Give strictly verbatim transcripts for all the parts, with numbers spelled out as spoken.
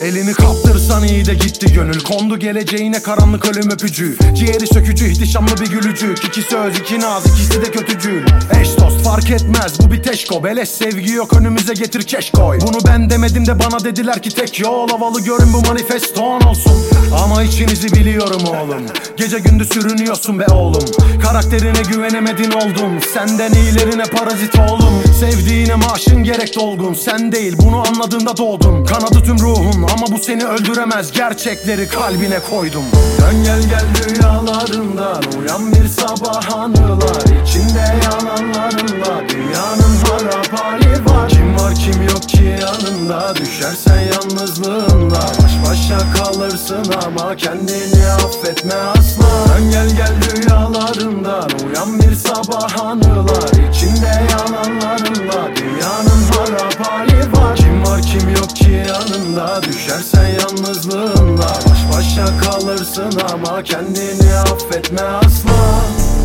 Elini kaptırsan iyi de gitti gönül. Kondu geleceğine karanlık ölüm öpücü. Ciğeri sökücü, ihtişamlı bir gülücük. İki söz, iki naz, ikisi de kötücül. Eş dost fark etmez, bu bir teşko. Beleş sevgi yok, önümüze getir keş koy. Bunu ben demedim de bana dediler ki tek yol. Havalı görün, bu manifeston olsun. Ama içinizi biliyorum oğlum. Gece gündüz sürünüyorsun be oğlum. Karakterine güvenemedin oldun. Senden iyilerine parazit oğlum. Sevdiğine maaşın gerek dolgun. Sen değil, bunu anladığında doğdun. Kanadı tüm ruhun ama bu seni öldüremez. Gerçekleri kalbine koydum. Dön gel gel rüyalarından uyan bir sabah anılar. İçinde yalanlarınla dünyanın harap hali var. Kim var kim yok ki yanında, düşersen yalnızlığınla baş başa kalırsın ama kendini affetme asla. Dön gel gel rüyalarından uyan bir sabah anılar. İçinde yalanlarınla dünyanın harap hali var. Kim var kim yok ki yanında, düşersen yalnızlığınla baş başa kalırsın ama kendini affetme asla.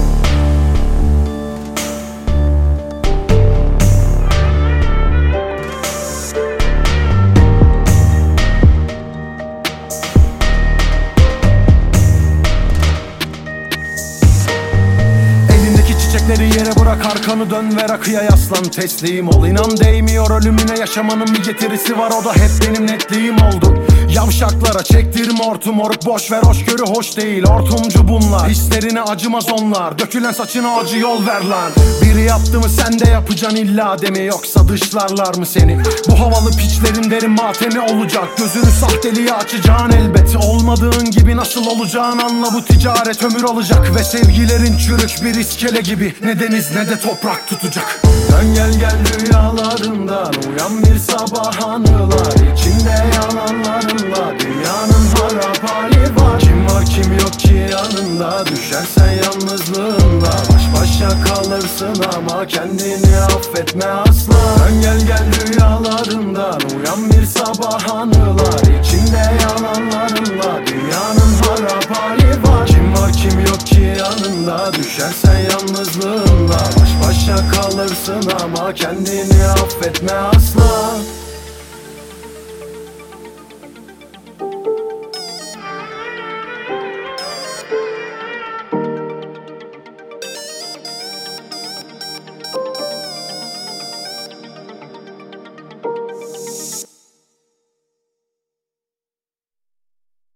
Çiçekleri yere bırak, arkanı dön ve rakıya yaslan. Teslim ol, inan değmiyor ölümüne. Yaşamanın bir getirisi var, o da hep benim netliğim oldu. Yavşaklara çektirme hortum moruk, boş ver hoşgörü hoş değil. Hortumcu bunlar, hislerine acımaz onlar. Dökülen saçına acı yol ver lan. Biri yaptı mı sen de yapacaksın illa demi, yoksa dışlarlar mı seni? Bu havalı piçlerin derin matemi olacak. Gözünü sahteliğe açacaksın elbet. Olmadığın gibi nasıl olacağını anla, bu ticaret ömür alacak. Ve sevgilerin çürük bir iskele gibi, ne deniz ne de toprak tutacak. Dön gel gel rüyalarından uyan bir sabah anılar. İçinde yalanlarınla dünyanın harap hali var. Kim var kim yok ki yanında, düşersen yalnızlığınla baş başa kalırsın ama kendini affetme asla. Dön gel gel rüyalarından uyan bir sabah anılar. İçinde yalanlarınla dünyanın harap hali var. Kim var kim yok ki yanında, düşersen yalnızlığınla baş başa kalırsın ama kendini affetme asla.